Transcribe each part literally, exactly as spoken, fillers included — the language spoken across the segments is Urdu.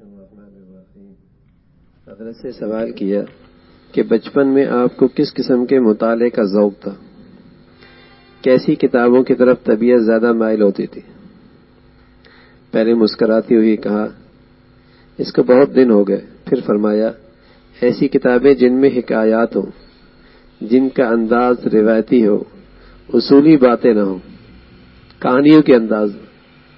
الرحمن الرحیم۔ حضرت سے سوال کیا کہ بچپن میں آپ کو کس قسم کے مطالعے کا ذوق تھا، کیسی کتابوں کی طرف طبیعت زیادہ مائل ہوتی تھی؟ پہلے مسکراتی ہوئی کہا اس کو بہت دن ہو گئے، پھر فرمایا ایسی کتابیں جن میں حکایات ہوں، جن کا انداز روایتی ہو، اصولی باتیں نہ ہوں، کہانیوں کے انداز میں۔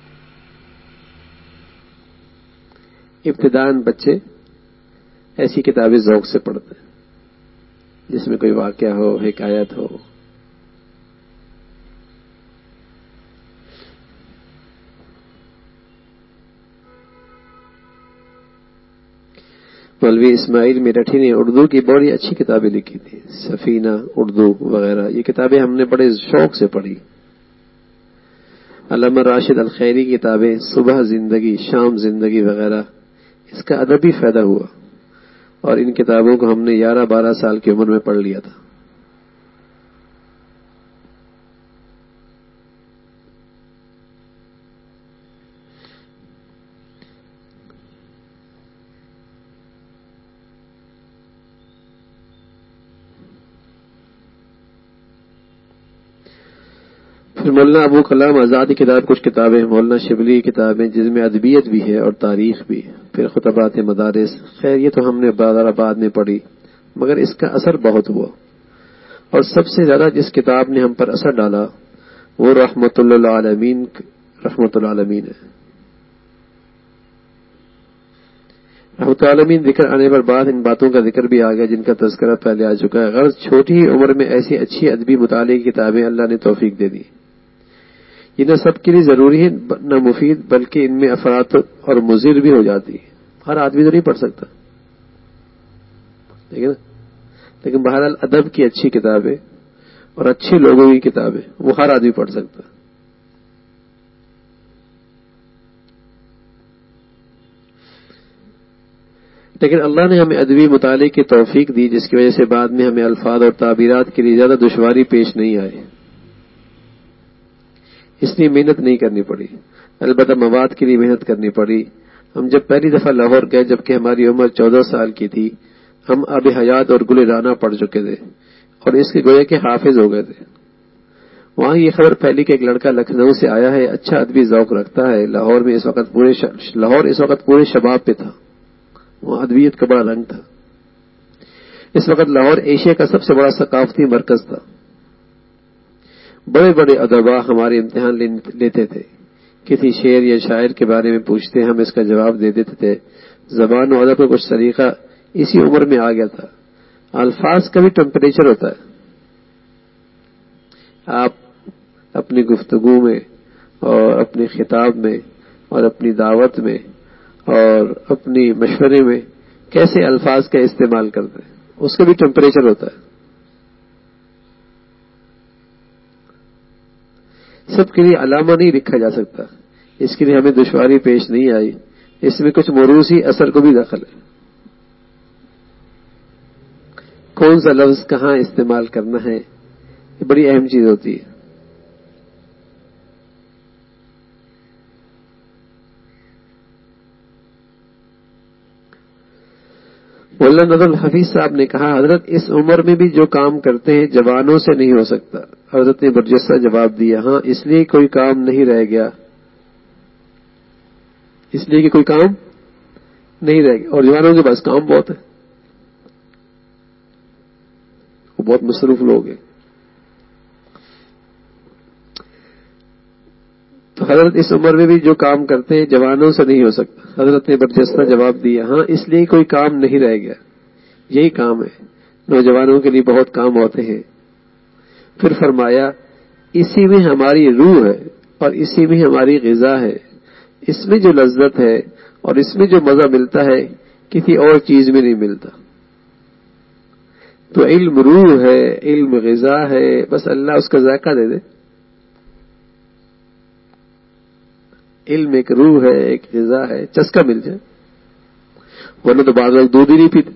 ابتداءً بچے ایسی کتابیں ذوق سے پڑھتے ہیں جس میں کوئی واقعہ ہو، حکایت ہو۔ مولوی اسماعیل میرٹھی نے اردو کی بڑی اچھی کتابیں لکھی تھی، سفینہ اردو وغیرہ، یہ کتابیں ہم نے بڑے شوق سے پڑھی۔ علامہ راشد الخیری کی کتابیں صبح زندگی، شام زندگی وغیرہ، اس کا ادبی فائدہ ہوا، اور ان کتابوں کو ہم نے گیارہ بارہ سال کی عمر میں پڑھ لیا تھا۔ پھر مولانا ابو کلام آزاد کی کتاب کچھ کتابیں، مولانا شبلی کی کتابیں جس میں ادبیت بھی ہے اور تاریخ بھی، پھر خطبات مدارس، خیر یہ تو ہم نے بعد میں پڑھی، مگر اس کا اثر بہت ہوا، اور سب سے زیادہ جس کتاب نے ہم پر اثر ڈالا وہ رحمت اللہ عالمین رحمت اللہ عالمین ہے۔ رحمت اللہ عالمین ذکر آنے پر بعد ان باتوں کا ذکر بھی آ گیا جن کا تذکرہ پہلے آ چکا ہے۔ غرض چھوٹی ہی عمر میں ایسی اچھی ادبی مطالعے کی کتابیں اللہ نے توفیق دے دی۔ یہ نہ سب کے لیے ضروری ہے نہ مفید، بلکہ ان میں افراط اور مضر بھی ہو جاتی ہے، ہر آدمی تو نہیں پڑھ سکتا، ٹھیک ہے نا؟ لیکن بہرحال ادب کی اچھی کتابیں اور اچھے لوگوں کی کتابیں وہ ہر آدمی پڑھ سکتا ہے۔ لیکن اللہ نے ہمیں ادبی مطالعے کی توفیق دی جس کی وجہ سے بعد میں ہمیں الفاظ اور تعبیرات کے لیے زیادہ دشواری پیش نہیں آئی، اس لیے محنت نہیں کرنی پڑی، البتہ مواد کے لیے محنت کرنی پڑی۔ ہم جب پہلی دفعہ لاہور گئے جبکہ ہماری عمر چودہ سال کی تھی، ہم آب حیات اور گل رانا پڑھ چکے تھے اور اس کے گویا کے حافظ ہو گئے تھے۔ وہاں یہ خبر پھیلی کہ ایک لڑکا لکھنؤ سے آیا ہے، اچھا ادبی ذوق رکھتا ہے۔ لاہور میں اس وقت پورے ش... لاہور اس وقت پورے شباب پہ تھا، وہاں ادبیت کا بڑا رنگ تھا۔ اس وقت لاہور ایشیا کا سب سے بڑا ثقافتی مرکز تھا، بڑے بڑے ادبا ہمارے امتحان لیتے تھے، کسی شعر یا شاعر کے بارے میں پوچھتے ہم اس کا جواب دے دیتے تھے۔ زبان و ادب کا کچھ طریقہ اسی عمر میں آ گیا تھا۔ الفاظ کا بھی ٹیمپریچر ہوتا ہے، آپ اپنی گفتگو میں اور اپنی خطاب میں اور اپنی دعوت میں اور اپنی مشورے میں کیسے الفاظ کا استعمال کرتے ہیں، اس کا بھی ٹیمپریچر ہوتا ہے۔ سب کے لیے علامہ نہیں لکھا جا سکتا، اس کے لیے ہمیں دشواری پیش نہیں آئی، اس میں کچھ موروثی اثر کو بھی دخل ہے۔ کون سا لفظ کہاں استعمال کرنا ہے یہ بڑی اہم چیز ہوتی ہے۔ مولانا نظر الحفیظ صاحب نے کہا حضرت اس عمر میں بھی جو کام کرتے ہیں جوانوں سے نہیں ہو سکتا۔ حضرت نے برجستہ جواب دیا ہاں اس لیے کوئی کام نہیں رہ گیا، اس لیے کہ کوئی کام نہیں رہ گیا، اور جوانوں کے پاس کام بہت ہے، وہ بہت مصروف لوگ ہیں۔ تو حضرت اس عمر میں بھی جو کام کرتے ہیں جوانوں سے نہیں ہو سکتا۔ حضرت نے برجستہ جواب دیا ہاں اس لیے کوئی کام نہیں رہ گیا، یہی کام ہے، نوجوانوں کے لیے بہت کام ہوتے ہیں۔ پھر فرمایا اسی میں ہماری روح ہے اور اسی میں ہماری غذا ہے، اس میں جو لذت ہے اور اس میں جو مزہ ملتا ہے کسی اور چیز میں نہیں ملتا۔ تو علم روح ہے، علم غذا ہے، بس اللہ اس کا ذائقہ دے دے۔ علم ایک روح ہے، ایک غذا ہے، چسکا مل جائے، ورنہ تو بعض لوگ دودھ ہی نہیں پیتے،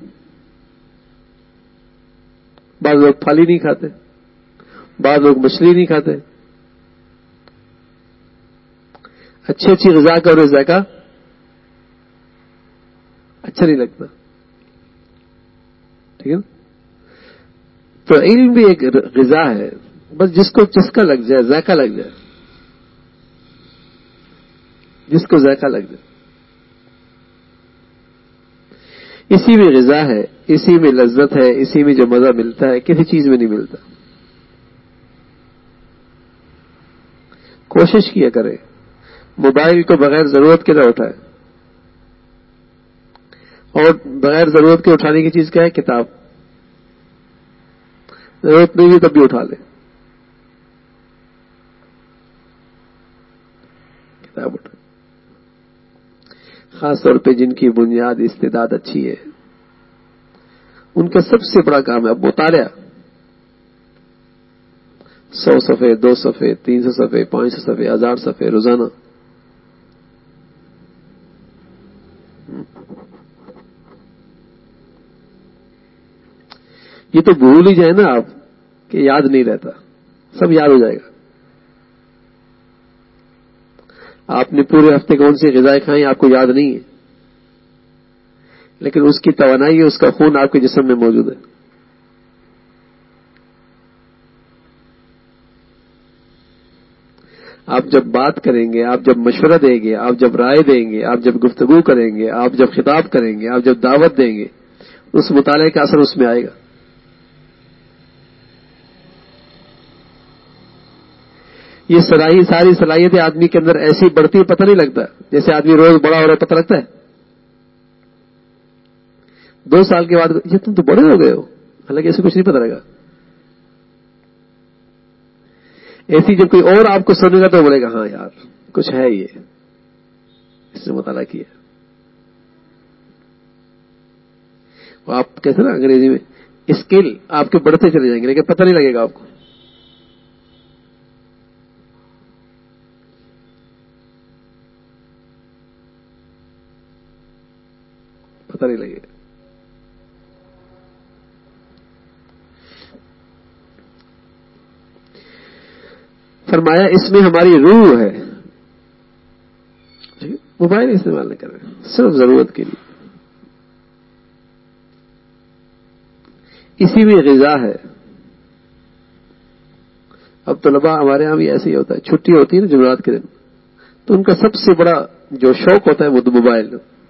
بعض لوگ پھل ہی نہیں کھاتے، بعض لوگ مچھلی نہیں کھاتے۔ اچھی اچھی غذا کا اور ذائقہ اچھا نہیں لگتا. ٹھیک ہے نا. تو علم بھی ایک غذا ہے، بس جس کو چسکا لگ جائے، ذائقہ لگ جائے، جس کو ذائقہ لگ جائے، اسی میں غذا ہے، اسی میں لذت ہے، اسی میں جو مزہ ملتا ہے کسی چیز میں نہیں ملتا. کوشش کیا کرے موبائل کو بغیر ضرورت کے نہ اٹھائے. اور بغیر ضرورت کے اٹھانے کی چیز کیا ہے؟ کتاب. ضرورت نہیں ہوئی تب بھی اٹھا لے کتاب اٹھا. خاص طور پہ جن کی بنیاد استعداد اچھی ہے ان کا سب سے بڑا کام ہے اب مطالعہ. سو صفحے، دو صفحے، تین سو صفحے، پانچ سو صفحے، ہزار صفحے روزانہ. یہ تو بھول ہی جائے نا آپ کہ یاد نہیں رہتا، سب یاد ہو جائے گا. آپ نے پورے ہفتے کون سی غذائیں کھائیں آپ کو یاد نہیں ہے، لیکن اس کی توانائی، اس کا خون آپ کے جسم میں موجود ہے. آپ جب بات کریں گے، آپ جب مشورہ دیں گے، آپ جب رائے دیں گے، آپ جب گفتگو کریں گے، آپ جب خطاب کریں گے، آپ جب دعوت دیں گے، اس مطالعے کا اثر اس میں آئے گا. یہ صلاحی ساری صلاحیتیں آدمی کے اندر ایسی بڑھتی پتہ نہیں لگتا. جیسے آدمی روز بڑا ہو رہا ہے پتہ لگتا ہے. دو سال کے بعد یہ تم تو بڑے ہو گئے ہو، حالانکہ اسے کچھ نہیں پتہ لگا. ایسی جب کوئی اور آپ کو سنے گا تو بولے گا ہاں یار کچھ ہے، یہ اس نے مطالعہ کیا. آپ کہتے ہیں نا انگریزی میں اسکل آپ کے بڑھتے چلے جائیں گے لیکن پتہ نہیں لگے گا آپ کو. پتہ نہیں لگے گا. فرمایا اس میں ہماری روح ہے. موبائل استعمال نہ کریں صرف ضرورت کے لیے. اسی میں غذا ہے. اب طلباء ہمارے ہاں بھی ایسے ہی ہوتا ہے، چھٹی ہوتی ہے نا جمعرات کے دن، تو ان کا سب سے بڑا جو شوق ہوتا ہے وہ تو موبائل.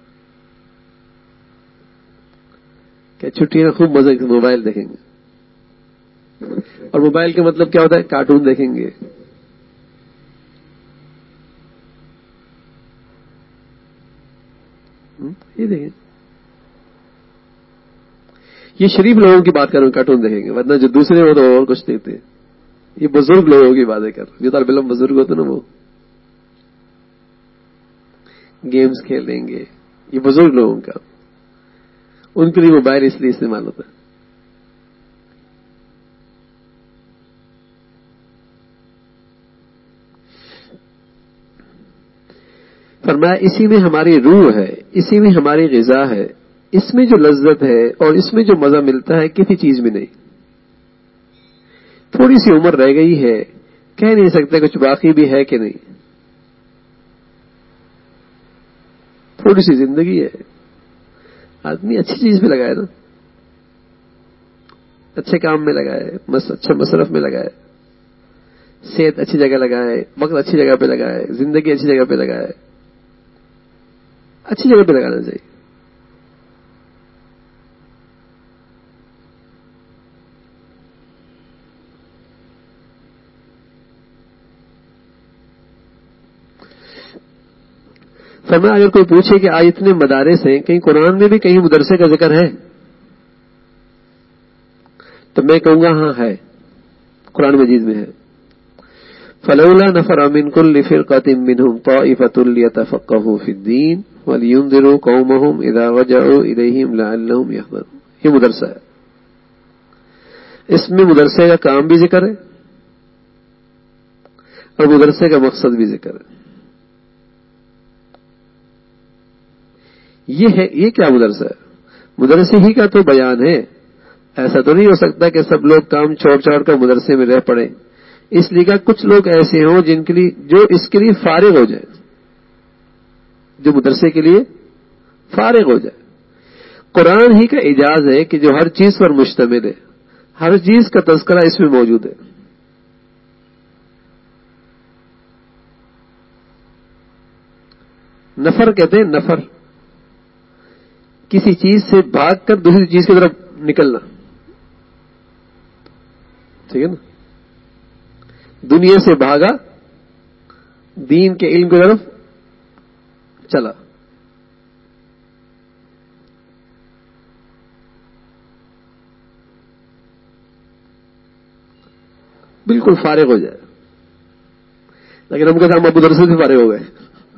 کہ چھٹی میں خوب مزے سے موبائل دیکھیں گے. اور موبائل کا مطلب کیا ہوتا ہے؟ کارٹون دیکھیں گے. یہ دیکھیں، یہ شریف لوگوں کی بات کر رہا ہوں کارٹون دیکھیں گے، ورنہ جو دوسرے ہو تو اور کچھ دیکھتے ہیں. یہ بزرگ لوگوں کی باتیں کر رہے ہیں، جو طالب علم بزرگ ہوتے نا وہ گیمز کھیلیں گے. یہ بزرگ لوگوں کا، ان کے لیے موبائل اس لیے استعمال ہوتا ہے. فرمایا اسی میں ہماری روح ہے، اسی میں ہماری غذا ہے، اس میں جو لذت ہے اور اس میں جو مزہ ملتا ہے کسی چیز میں نہیں. تھوڑی سی عمر رہ گئی ہے، کہہ نہیں سکتے کچھ باقی بھی ہے کہ نہیں. تھوڑی سی زندگی ہے، آدمی اچھی چیز پہ لگائے نا، اچھے کام میں لگائے، اچھے مصرف میں لگائے، صحت اچھی جگہ لگائے، وقت اچھی جگہ پہ لگائے، زندگی اچھی جگہ پہ لگائے. اچھی جگہ پہ لگانا چاہیے. فرمایا اگر کوئی پوچھے کہ آج اتنے مدارس ہیں، کہیں قرآن میں بھی کہیں مدرسے کا ذکر ہے؟ تو میں کہوں گا ہاں ہے، قرآن مجید میں ہے. فلولا نفر من كل فرقة منهم طائفة ليتفقهوا في الدين ولينذروا قومهم اذا رجعوا اليهم لعلهم يحذرون. یہ مدرسہ ہے، اس میں مدرسے کا کام بھی ذکر ہے اور مدرسے کا مقصد بھی ذکر ہے. یہ ہے، یہ کیا مدرسہ ہے؟ مدرسے ہی کا تو بیان ہے. ایسا تو نہیں ہو سکتا کہ سب لوگ کام چھوڑ چھوڑ کر مدرسے میں رہ پڑے. اس لیے کہ کچھ لوگ ایسے ہوں جن کے لیے جو اس کے لیے فارغ ہو جائے، جو مدرسے کے لیے فارغ ہو جائے. قرآن ہی کا اعجاز ہے کہ جو ہر چیز پر مشتمل ہے، ہر چیز کا تذکرہ اس میں موجود ہے. نفر کہتے ہیں نفر، کسی چیز سے بھاگ کر دوسری چیز کی طرف نکلنا، ٹھیک ہے نا. دنیا سے بھاگا، دین کے علم کی طرف چلا. بالکل فارغ ہو جائے. لیکن ہم کہتے ہیں ہم ابو درس سے فارغ ہو گئے.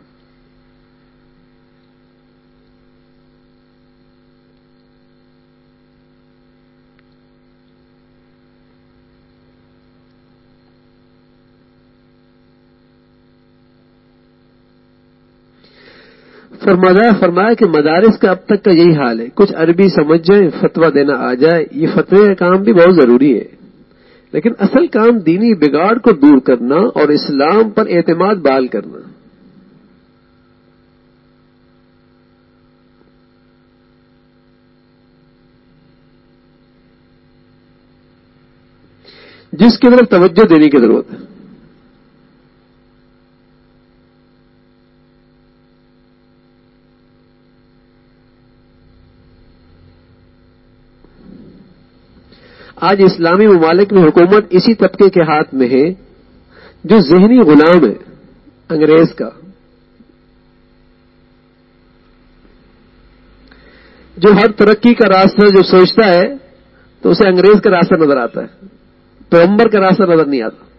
فرمایا فرمایا کہ مدارس کا اب تک کا یہی حال ہے. کچھ عربی سمجھ جائیں، فتویٰ دینا آ جائے. یہ فتوے کا کام بھی بہت ضروری ہے، لیکن اصل کام دینی بگاڑ کو دور کرنا اور اسلام پر اعتماد بحال کرنا. جس کی طرف توجہ دینے کی ضرورت ہے. آج اسلامی ممالک میں حکومت اسی طبقے کے ہاتھ میں ہے جو ذہنی غلام ہے انگریز کا، جو ہر ترقی کا راستہ جو سوچتا ہے تو اسے انگریز کا راستہ نظر آتا ہے، پیغمبر کا راستہ نظر نہیں آتا.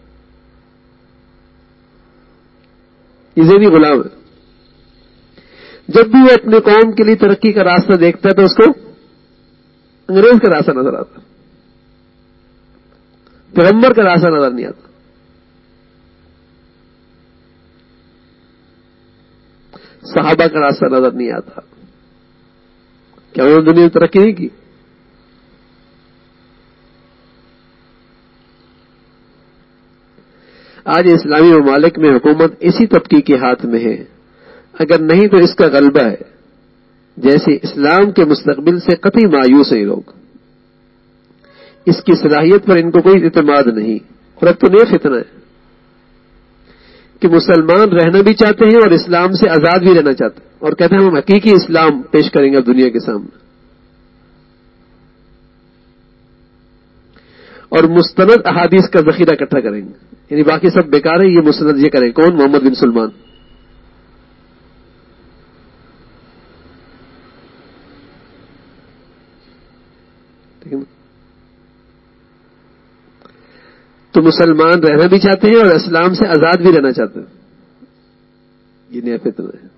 یہ ذہنی غلام ہے. جب بھی وہ اپنے قوم کے لیے ترقی کا راستہ دیکھتا ہے تو اس کو انگریز کا راستہ نظر آتا ہے، پیغمبر کا راستہ نظر نہیں آتا. صحابہ کا راستہ نظر نہیں آتا. کیا انہوں نے دنیا میں ترقی نہیں کی؟ آج اسلامی ممالک میں حکومت اسی طبقے کے ہاتھ میں ہے، اگر نہیں تو اس کا غلبہ ہے. جیسے اسلام کے مستقبل سے قطعی مایوس ہیں لوگ، اس کی صلاحیت پر ان کو کوئی اعتماد نہیں. اور اب تو نیا فتنہ ہے کہ مسلمان رہنا بھی چاہتے ہیں اور اسلام سے آزاد بھی رہنا چاہتے ہیں، اور کہتے ہیں ہم حقیقی اسلام پیش کریں گے اب دنیا کے سامنے. اور مستند احادیث کا ذخیرہ اکٹھا کریں گے، یعنی باقی سب بیکار ہے، یہ مستند یہ کریں. کون؟ محمد بن سلمان. ٹھیک ہے نا؟ تو مسلمان رہنا بھی چاہتے ہیں اور اسلام سے آزاد بھی رہنا چاہتے ہیں. یہ نیا فتنہ ہے.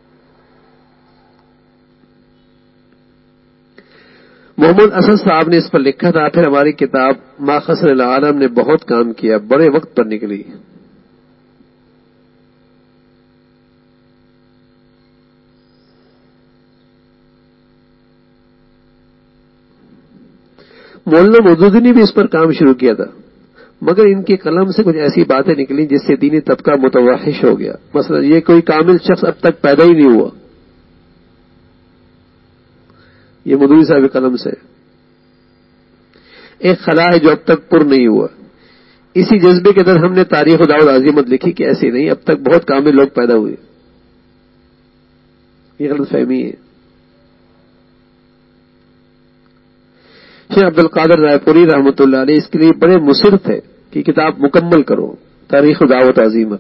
محمد اسد صاحب نے اس پر لکھا تھا. پھر ہماری کتاب ما خسر العالم نے بہت کام کیا، بڑے وقت پر نکلی. مولانا مودودی نے بھی اس پر کام شروع کیا تھا، مگر ان کی قلم سے کچھ ایسی باتیں نکلی جس سے دینی طبقہ متوحش ہو گیا. مثلا یہ کوئی کامل شخص اب تک پیدا ہی نہیں ہوا. یہ مودودی صاحب کی قلم سے ایک خلا ہے جو اب تک پر نہیں ہوا. اسی جذبے کے اندر ہم نے تاریخ و دعوت عظیمت لکھی کہ ایسے نہیں، اب تک بہت کامل لوگ پیدا ہوئے. یہ غلط فہمی ہے. شیخ عبد القادر رائے پوری رحمۃ اللہ علیہ اس کے لیے بڑے مصر تھے کہ کتاب مکمل کرو، تاریخ و دعوت عظیمت.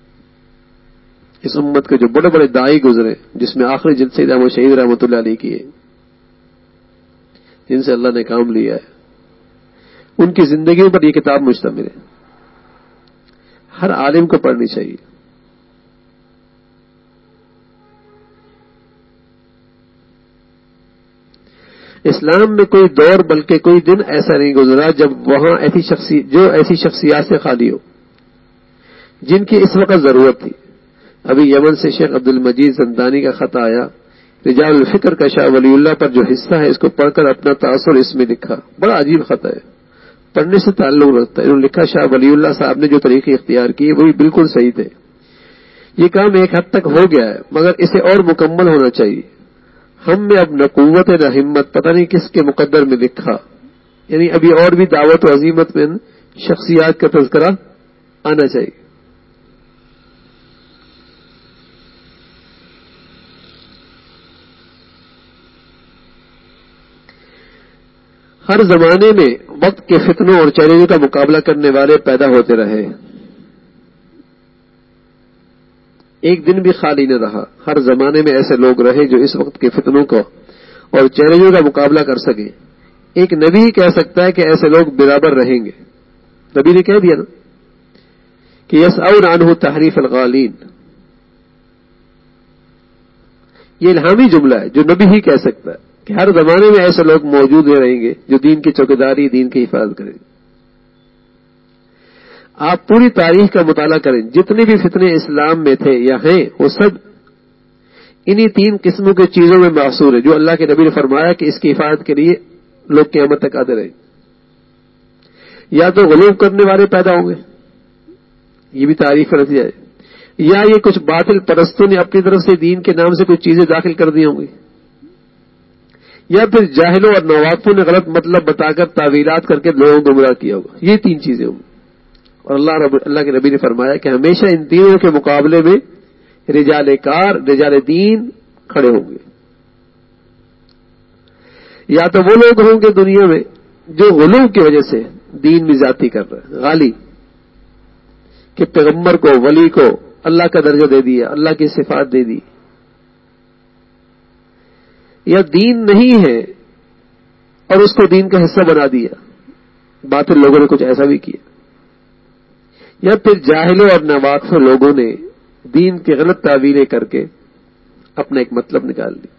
اس امت کے جو بڑے بڑے داعی گزرے، جس میں آخری جلد سید احمد شہید رحمۃ اللہ علیہ کی ہے، جن سے اللہ نے کام لیا ہے، ان کی زندگی پر یہ کتاب مشتمل ہے. ہر عالم کو پڑھنی چاہیے. اسلام میں کوئی دور بلکہ کوئی دن ایسا نہیں گزرا جب وہاں ایسی شخصی جو ایسی شخصیات سے خالی ہو جن کی اس وقت ضرورت تھی. ابھی یمن سے شیخ عبد المجید زندانی کا خط آیا، رجال الفکر کا شاہ ولی اللہ پر جو حصہ ہے اس کو پڑھ کر اپنا تاثر اس میں لکھا. بڑا عجیب خط ہے، پڑھنے سے تعلق رکھتا ہے. انہوں نے لکھا شاہ ولی اللہ صاحب نے جو طریقے اختیار کیے وہی بالکل صحیح تھے. یہ کام ایک حد تک ہو گیا ہے مگر اسے اور مکمل ہونا چاہیے. ہم میں اب نہ قوت نہ ہمت، پتہ نہیں کس کے مقدر میں لکھا، یعنی ابھی اور بھی دعوت و عزیمت میں شخصیات کا تذکرہ آنا چاہیے. ہر زمانے میں وقت کے فتنوں اور چیلنجوں کا مقابلہ کرنے والے پیدا ہوتے رہے، ایک دن بھی خالی نہ رہا. ہر زمانے میں ایسے لوگ رہے جو اس وقت کے فتنوں کو اور چیلنجوں کا مقابلہ کر سکیں. ایک نبی ہی کہہ سکتا ہے کہ ایسے لوگ برابر رہیں گے. نبی نے کہہ دیا نا کہ یسعون عنہ تحریف الغالین. یہ الہامی جملہ ہے جو نبی ہی کہہ سکتا ہے کہ ہر زمانے میں ایسے لوگ موجود رہیں گے جو دین کی چوکیداری، دین کی حفاظت کریں گے. آپ پوری تاریخ کا مطالعہ کریں، جتنے بھی فتنے اسلام میں تھے یا ہیں وہ سب انہی تین قسموں کی چیزوں میں محصور ہے جو اللہ کے نبی نے فرمایا کہ اس کی حفاظت کے لیے لوگ قیامت تک آتے رہیں. یا تو غلو کرنے والے پیدا ہوں گے، یہ بھی تاریخ کا نتیجہ ہے، یا یہ کچھ باطل پرستوں نے اپنی طرف سے دین کے نام سے کچھ چیزیں داخل کر دی ہوں گی، یا پھر جاہلوں اور نوابوں نے غلط مطلب بتا کر تعویلات کر کے لوگوں کو گمراہ کیا ہوگا. یہ تین چیزیں ہوں گی. اور اللہ رب اللہ کے نبی نے فرمایا کہ ہمیشہ ان تینوں کے مقابلے میں رجال کار، رجال دین کھڑے ہوں گے. یا تو وہ لوگ ہوں گے دنیا میں جو غلو کی وجہ سے دین میں زیادتی کر رہے ہیں، غالی کہ پیغمبر کو، ولی کو اللہ کا درجہ دے دیا، اللہ کی صفات دے دی. یا دین نہیں ہے اور اس کو دین کا حصہ بنا دیا، باطل لوگوں نے کچھ ایسا بھی کیا. یا پھر جاہلوں اور ناواقف لوگوں نے دین کی غلط تعویلیں کر کے اپنا ایک مطلب نکال لی.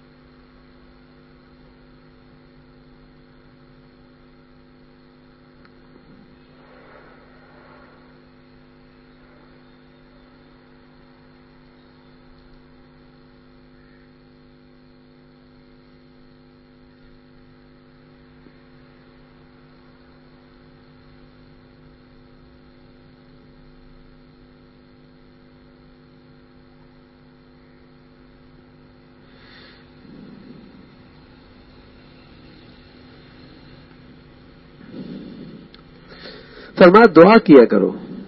فرمایا دعا کیا کرو،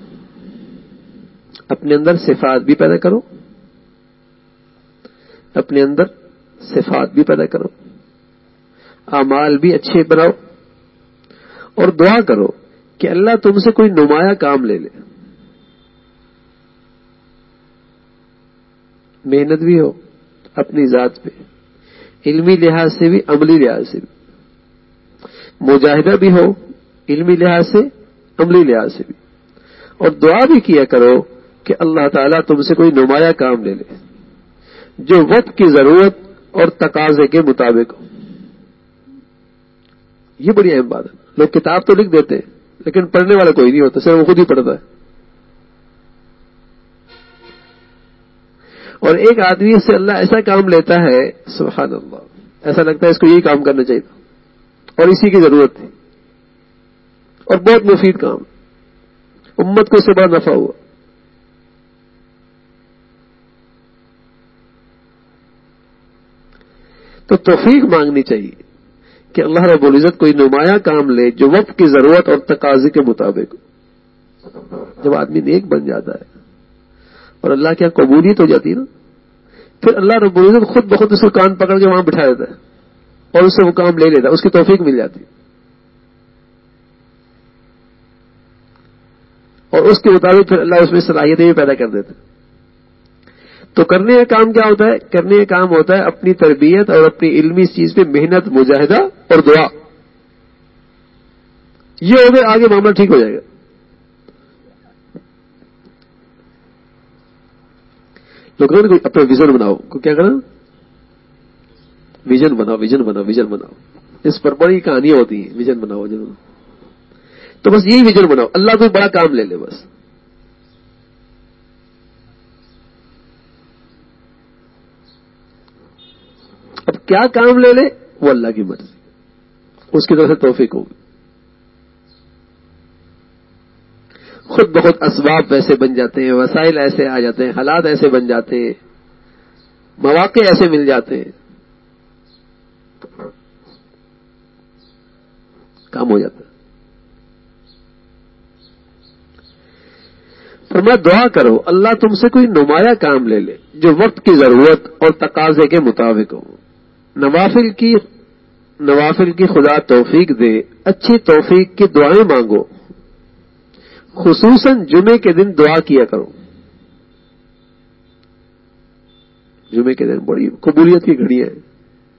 اپنے اندر صفات بھی پیدا کرو، اپنے اندر صفات بھی پیدا کرو، اعمال بھی اچھے بناؤ، اور دعا کرو کہ اللہ تم سے کوئی نمایاں کام لے لے. محنت بھی ہو اپنی ذات پہ، علمی لحاظ سے بھی، عملی لحاظ سے بھی، مجاہدہ بھی ہو علمی لحاظ سے، عملی لحاظ سے بھی. اور دعا بھی کیا کرو کہ اللہ تعالیٰ تم سے کوئی نمایاں کام لے لے جو وقت کی ضرورت اور تقاضے کے مطابق ہو. یہ بڑی اہم بات ہے. لوگ کتاب تو لکھ دیتے ہیں لیکن پڑھنے والا کوئی نہیں ہوتا، صرف وہ خود ہی پڑھتا ہے. اور ایک آدمی سے اللہ ایسا کام لیتا ہے، سبحان اللہ، ایسا لگتا ہے اس کو یہی کام کرنا چاہیے تھا اور اسی کی ضرورت تھی، اور بہت مفید کام، امت کو اس سے بڑا نفع ہوا. تو توفیق مانگنی چاہیے کہ اللہ رب العزت کوئی نمایاں کام لے جو وقت کی ضرورت اور تقاضے کے مطابق. جب آدمی نیک بن جاتا ہے اور اللہ کی قبولیت ہو جاتی ہے نا، پھر اللہ رب العزت خود بخود اس کو کان پکڑ کے وہاں بٹھا دیتا ہے اور اس سے وہ کام لے لیتا ہے، اس کی توفیق مل جاتی ہے، اور اس کے مطابق پھر اللہ اس میں صلاحیتیں بھی پیدا کر دیتا ہے. تو کرنے کا کام کیا ہوتا ہے؟ کرنے کا کام ہوتا ہے اپنی تربیت اور اپنی علمی اس چیز پہ محنت، مجاہدہ اور دعا. یہ ہو گئے، آگے معاملہ ٹھیک ہو جائے گا. لوگ اپنا ویژن بناؤ، کو کیا کرنا؟ ویژن بناؤ، ویژن بناؤ، ویژن بناؤ. اس پر بڑی کہانیاں ہوتی ہیں، ویژن بناؤ، ویژن بناؤ. تو بس یہی ویژن بناؤ، اللہ کوئی بڑا کام لے لے بس. اب کیا کام لے لے وہ اللہ کی مرضی، اس کی طرف سے توفیق ہوگی. خود بخود اسباب ویسے بن جاتے ہیں، وسائل ایسے آ جاتے ہیں، حالات ایسے بن جاتے ہیں، مواقع ایسے مل جاتے ہیں کام ہو جاتا ہے. فرمایا دعا کرو اللہ تم سے کوئی نمایاں کام لے لے جو وقت کی ضرورت اور تقاضے کے مطابق ہو. نوافل کی نوافل کی خدا توفیق دے. اچھی توفیق کی دعائیں مانگو. خصوصاً جمعے کے دن دعا کیا کرو. جمعے کے دن بڑی قبولیت کی گھڑیاں ہیں.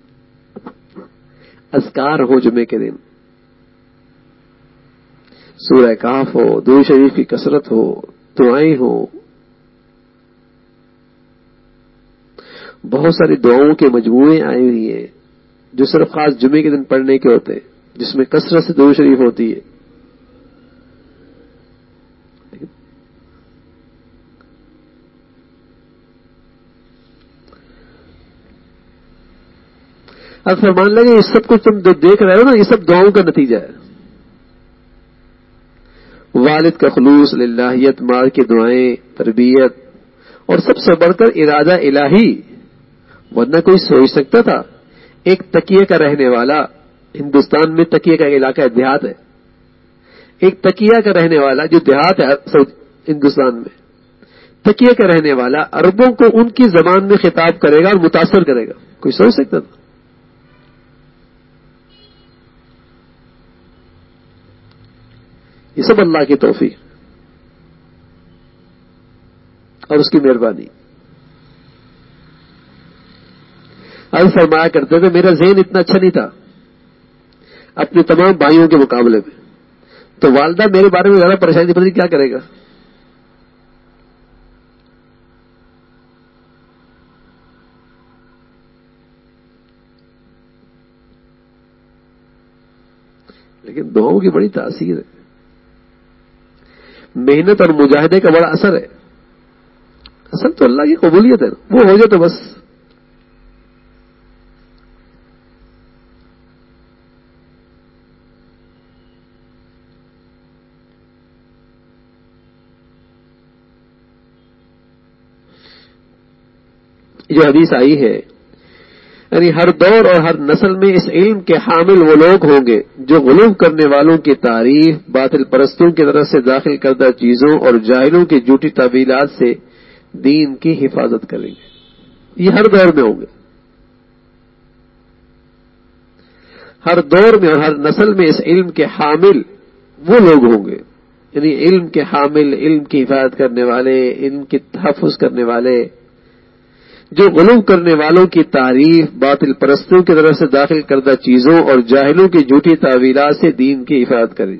اذکار ہو جمعے کے دن, سورہ کہف ہو, درود شریف کی کثرت ہو, دعائیں ہو. بہت ساری دعاؤں کے مجموعے آئی ہوئی ہیں جو صرف خاص جمعے کے دن پڑھنے کے ہوتے ہیں, جس میں کثرت سے درود شریف ہوتی ہے. اب فرمان لگے یہ سب کچھ تم جو دیکھ رہے ہو نا, یہ سب دعاؤں کا نتیجہ ہے. والد کا خلوص, للہیت, ماں کی دعائیں, تربیت, اور سب سے بڑھ کر ارادہ الہی. ورنہ کوئی سوچ سکتا تھا ایک تکیے کا رہنے والا, ہندوستان میں تکیے کا علاقہ ہے, دیہات ہے, ایک تکیہ کا رہنے والا جو دیہات ہے ہندوستان میں, تکیے کا رہنے والا عربوں کو ان کی زبان میں خطاب کرے گا اور متاثر کرے گا. کوئی سوچ سکتا تھا؟ یہ سب اللہ کی توفیق اور اس کی مہربانی. اب فرمایا کرتے تھے میرا ذہن اتنا اچھا نہیں تھا اپنے تمام بھائیوں کے مقابلے میں, تو والدہ میرے بارے میں زیادہ پریشانی پڑی کیا کرے گا. لیکن دعاؤں کی بڑی تاثیر ہے, محنت اور مجاہدے کا بڑا اثر ہے. اصل تو اللہ کی قبولیت ہے, وہ ہو جائے تو بس. جو حدیث آئی ہے, یعنی ہر دور اور ہر نسل میں اس علم کے حامل وہ لوگ ہوں گے جو غلو کرنے والوں کی تعریف, باطل پرستوں کی طرف سے داخل کردہ چیزوں اور جاہلوں کی جھوٹی تعویلات سے دین کی حفاظت کریں گے. یہ ہر دور میں ہوں گے, ہر دور میں اور ہر نسل میں اس علم کے حامل وہ لوگ ہوں گے, یعنی علم کے حامل, علم کی حفاظت کرنے والے, علم کی تحفظ کرنے والے, جو غلو کرنے والوں کی تعریف, باطل پرستوں کی طرف سے داخل کردہ چیزوں اور جاہلوں کی جھوٹی تعویلات سے دین کی حفاظت کریں.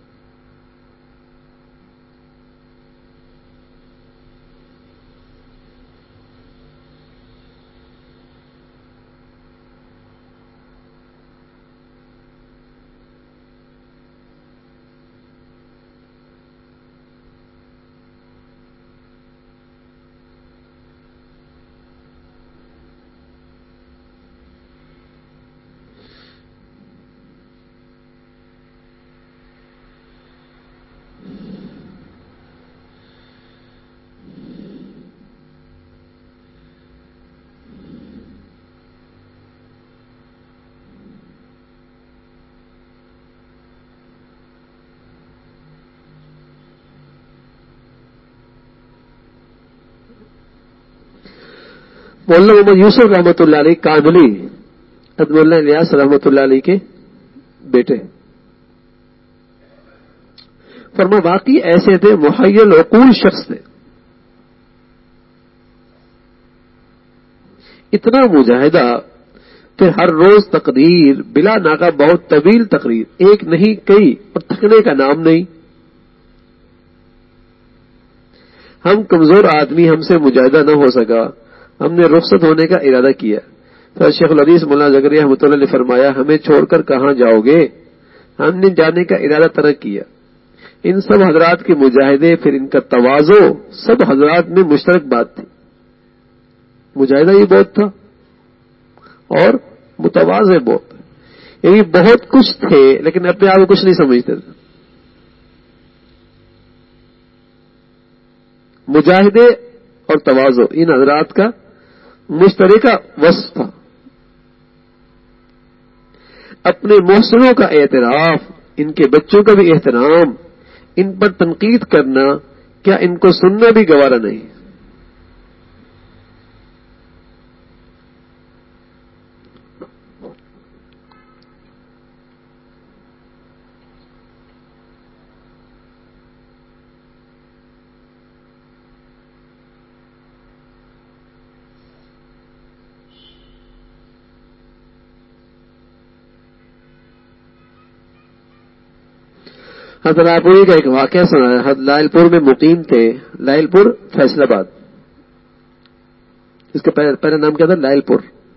مولانا محمد یوسف رحمۃ اللہ علیہ کاندلی, ادب اللہ الیاس رحمۃ اللہ علیہ کے بیٹے, فرما واقعی ایسے تھے, محیل عقول شخص تھے, اتنا مجاہدہ, پھر ہر روز تقریر بلا ناغہ, بہت طویل تقریر, ایک نہیں کئی, اور تھکنے کا نام نہیں. ہم کمزور آدمی, ہم سے مجاہدہ نہ ہو سکا, ہم نے رخصت ہونے کا ارادہ کیا. پھر شیخ الحدیث مولانا زکریا رحمۃ اللہ نے فرمایا ہمیں چھوڑ کر کہاں جاؤ گے. ہم نے جانے کا ارادہ ترک کیا. ان سب حضرات کے مجاہدے, پھر ان کا تواضع, سب حضرات میں مشترک بات تھی. مجاہدہ ہی بہت تھا اور متواضع بہت, یعنی بہت کچھ تھے لیکن اپنے آپ کو کچھ نہیں سمجھتے تھے. مجاہدے اور تواضع ان حضرات کا مشترکہ وصف تھا. اپنے محسنوں کا اعتراف ان کے بچوں کا بھی احترام، ان پر تنقید کرنا، کیا ان کو سننا بھی گوارا نہیں؟ حضرت لائل پوری کا ایک واقعہ سنا ہے. حضرت لائل پور میں مقیم تھے. لائل پور فیصل آباد، اس کا پہلا نام کیا تھا؟ لائل پور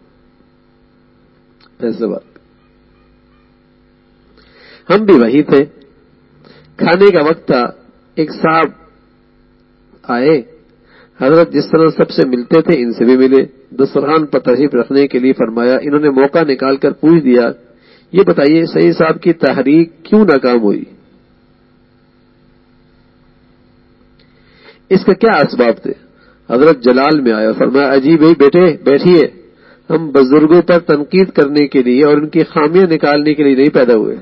فیصل آباد. ہم بھی وہی تھے. کھانے کا وقت تھا. ایک صاحب آئے. حضرت جس طرح سب سے ملتے تھے ان سے بھی ملے. دسترخوان پر تشریف رکھنے کے لیے فرمایا. انہوں نے موقع نکال کر پوچھ دیا، یہ بتائیے سید صاحب کی تحریک کیوں ناکام ہوئی؟ اس کا کیا اسباب تھے؟ حضرت جلال میں آیا، فرمایا عجیب بھائی بیٹے بیٹھیے، ہم بزرگوں پر تنقید کرنے کے لیے اور ان کی خامیاں نکالنے کے لیے نہیں پیدا ہوئے.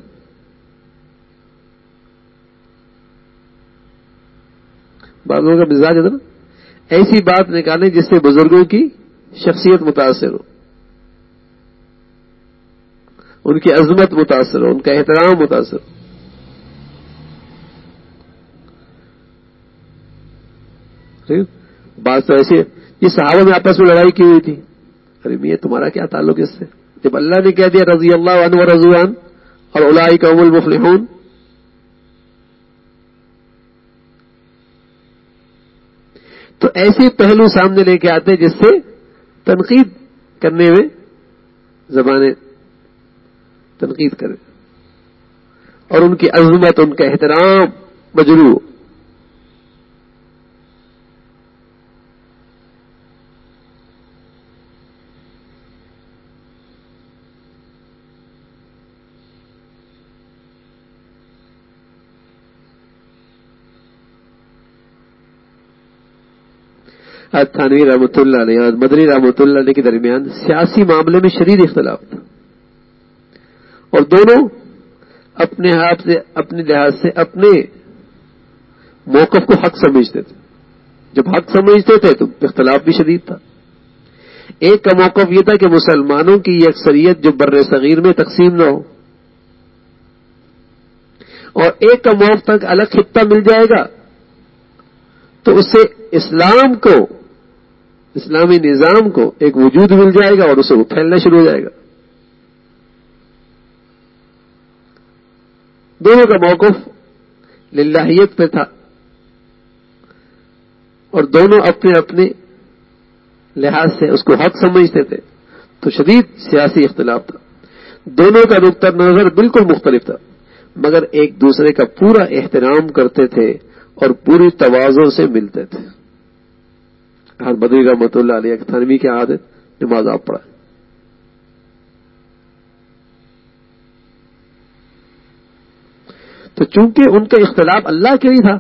بعض لوگوں کا مزاج ہے نا ایسی بات نکالیں جس سے بزرگوں کی شخصیت متاثر ہو، ان کی عظمت متاثر ہو، ان کا احترام متاثر ہو. بات تو ایسی ہے، یہ صحابہ میں آپس میں لڑائی کی ہوئی تھی. ارے میاں تمہارا کیا تعلق اس سے؟ جب اللہ نے کہہ دیا رضی اللہ عنہ و رضوا عنہ اور اولئک هم المفلحون، تو ایسے پہلو سامنے لے کے آتے جس سے تنقید کرنے میں زبانیں تنقید کرے اور ان کی عظمت، ان کا احترام مجروح. تھانوی رحمۃ اللہ علیہ اور مدنی رحمۃ اللہ علیہ کے درمیان سیاسی معاملے میں شدید اختلاف تھا، اور دونوں اپنے ہاتھ سے اپنے لحاظ سے اپنے موقف کو حق سمجھتے تھے. جب حق سمجھتے تھے تو اختلاف بھی شدید تھا. ایک کا موقف یہ تھا کہ مسلمانوں کی یہ اکثریت جو بر صغیر میں تقسیم نہ ہو، اور ایک کا موقف تک الگ خطہ مل جائے گا تو اس سے اسلام کو، اسلامی نظام کو ایک وجود مل جائے گا اور اسے وہ پھیلنا شروع ہو جائے گا. دونوں کا موقف للہیت پہ تھا اور دونوں اپنے اپنے لحاظ سے اس کو حق سمجھتے تھے، تو شدید سیاسی اختلاف تھا. دونوں کا نقطہ نظر بالکل مختلف تھا، مگر ایک دوسرے کا پورا احترام کرتے تھے اور پوری تواضع سے ملتے تھے. ہر بدری رحمۃ اللہ علیہ تھانوی کی عادت نماز آپ پڑھا. تو چونکہ ان کا اختلاف اللہ کے لیے تھا،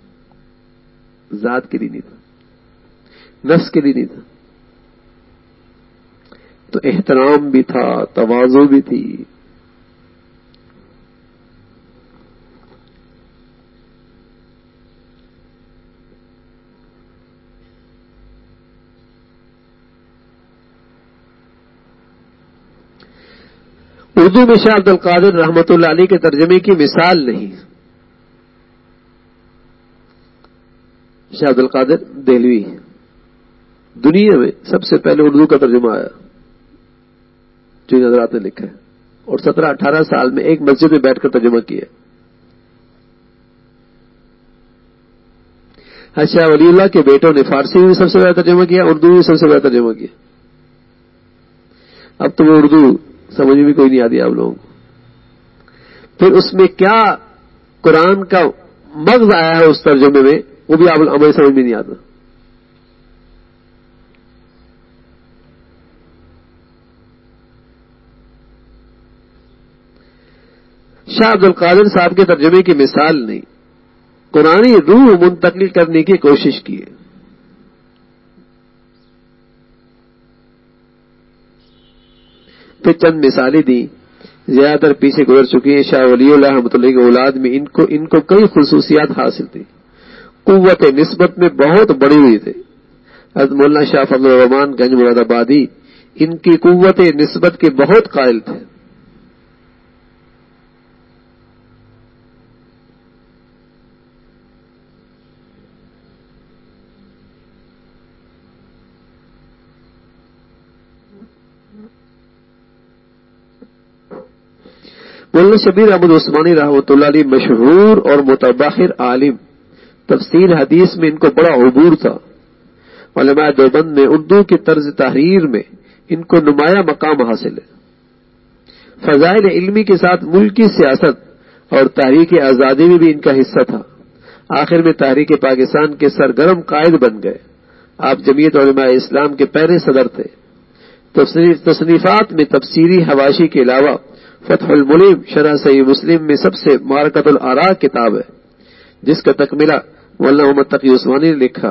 ذات کے لیے نہیں تھا، نفس کے لیے نہیں تھا، تو احترام بھی تھا، تواضع بھی تھی. اردو میں شاہ عبد القادر رحمۃ اللہ علیہ کے ترجمے کی مثال نہیں. شاہ عبد القادر دہلوی دنیا میں سب سے پہلے اردو کا ترجمہ آیا جو حضرات نے لکھا ہے، اور سترہ اٹھارہ سال میں ایک مسجد میں بیٹھ کر ترجمہ کیا. شاہ ولی اللہ کے بیٹوں نے فارسی میں سب سے زیادہ ترجمہ کیا، اردو میں سب سے زیادہ ترجمہ کیا. اب تو وہ اردو سمجھ میں بھی کوئی نہیں آتی آپ لوگوں کو. پھر اس میں کیا قرآن کا مغز آیا ہے اس ترجمے میں، وہ بھی آپ ہمیں سمجھ میں نہیں آتا. شاہ عبد القادر صاحب کے ترجمے کی مثال نہیں، قرآنی روح منتقل کرنے کی کوشش کی ہے. پھر چند مثالیں دی زیادہ تر پیچھے گزر چکی ہیں. شاہ ولی اللہ رحمۃ اللہ کی اولاد میں ان کو ان کو کئی خصوصیات حاصل تھی. قوت نسبت میں بہت بڑی ہوئی تھی. حضرت مولانا شاہ فضل الرحمان گنج مراد آبادی ان کی قوت نسبت کے بہت قائل تھے. مولانا شبیر احمد عثمانی رحمۃ اللہ علیہ مشہور اور متبحر عالم، تفسیر حدیث میں ان کو بڑا عبور تھا. علماء دیوبند میں اردو کی طرز تحریر میں ان کو نمایاں مقام حاصل ہے. فضائل علمی کے ساتھ ملکی سیاست اور تحریک آزادی میں بھی ان کا حصہ تھا. آخر میں تحریک پاکستان کے سرگرم قائد بن گئے. آپ جمعیت علماء اسلام کے پہلے صدر تھے. تصنیفات میں تفسیری حواشی کے علاوہ فتح الملیم شرح صحیح مسلم میں سب سے معرکۃ الآراء کتاب ہے، جس کا تکملہ مولانا محمد تقی عثمانی نے لکھا.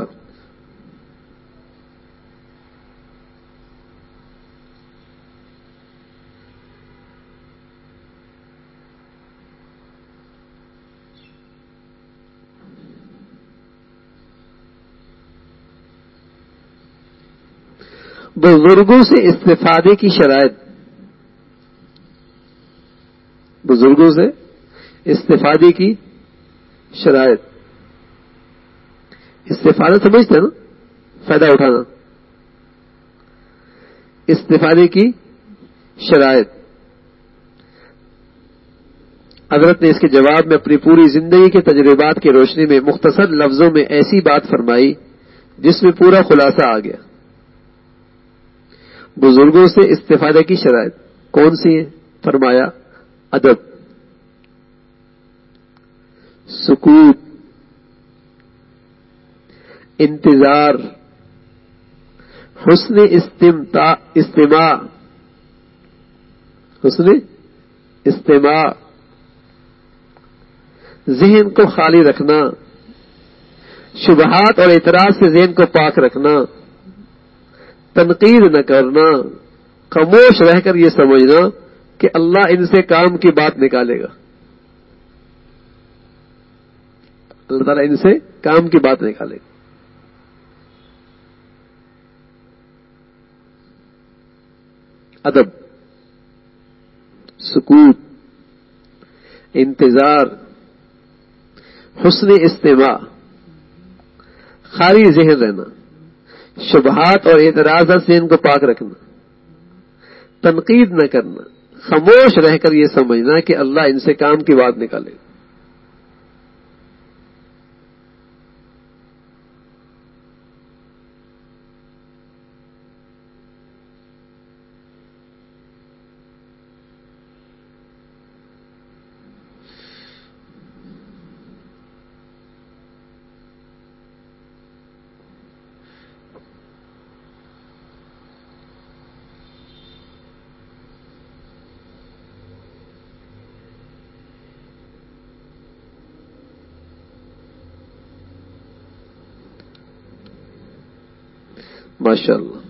بزرگوں سے استفادے کی شرائط. بزرگوں سے استفادے کی شرائط. استفادہ سمجھتے ہیں نا، فائدہ اٹھانا. استفادے کی شرائط. حضرت نے اس کے جواب میں اپنی پوری زندگی کے تجربات کی روشنی میں مختصر لفظوں میں ایسی بات فرمائی جس میں پورا خلاصہ آ گیا. بزرگوں سے استفادے کی شرائط کون سی ہیں؟ فرمایا ادب، سکوت، انتظار، حسن استمتاع استماع حسن استماع ذہن کو خالی رکھنا، شبہات اور اعتراض سے ذہن کو پاک رکھنا، تنقید نہ کرنا، خاموش رہ کر یہ سمجھنا کہ اللہ ان سے کام کی بات نکالے گا. اللہ تعالیٰ ان سے کام کی بات نکالے گا. ادب، سکوت، انتظار، حسن استماع، خالی ذہن رہنا، شبہات اور اعتراضات سے ان کو پاک رکھنا، تنقید نہ کرنا، خاموش رہ کر یہ سمجھنا کہ اللہ ان سے کام کی بات نکالے. ماشاء اللہ.